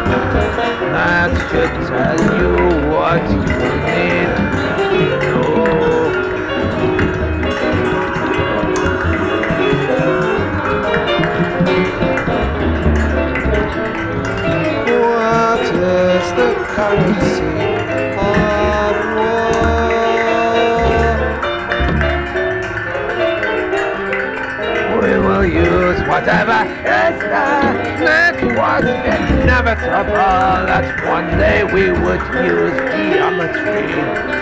That should tell you what you need to know. What is the currency of war? We will use whatever is there. It was inevitable that one day we would use geometry.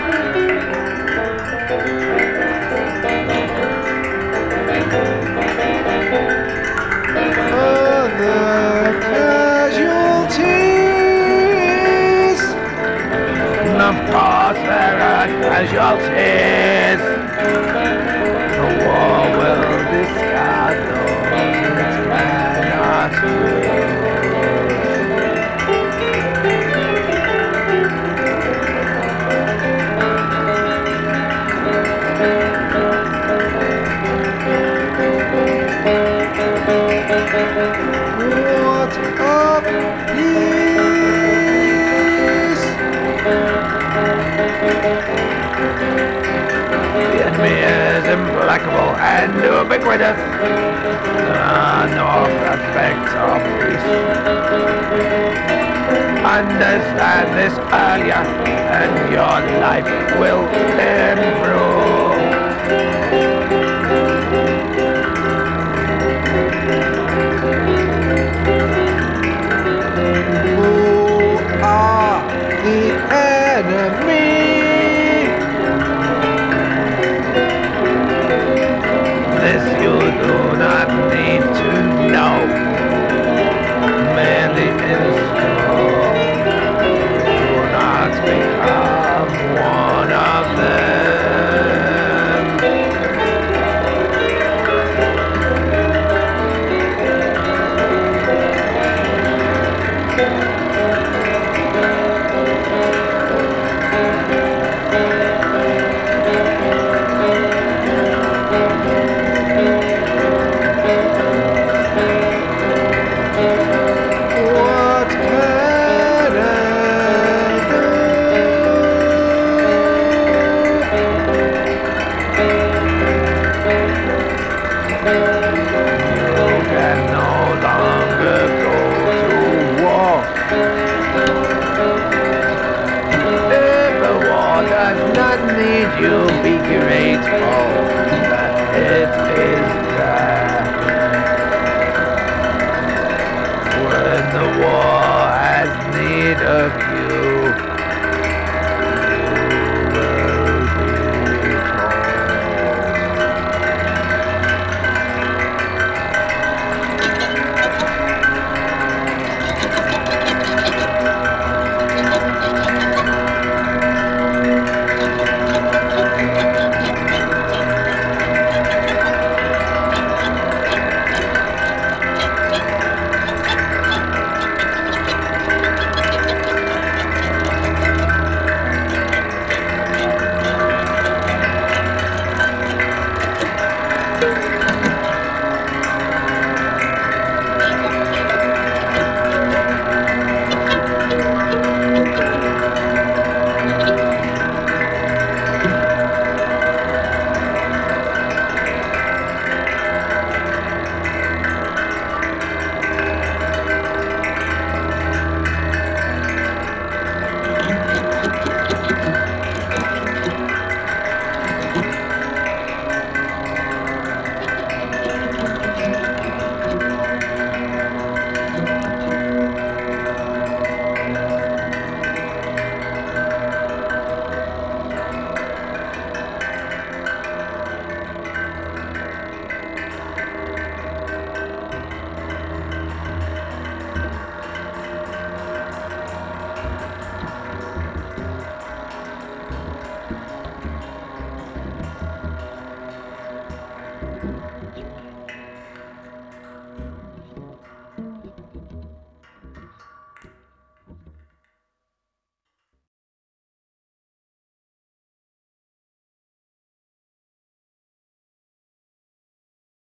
Of course there are casualties. The war will discard those it cannot What of peace? The enemy is implacable and ubiquitous. There are no prospects of peace. Understand this earlier, and your life will improve. Who are the enemy? This you do not need to know. Merely install. Do not become one of them. What can I do? You can no longer go to war. If the war does not need you, be grateful that it is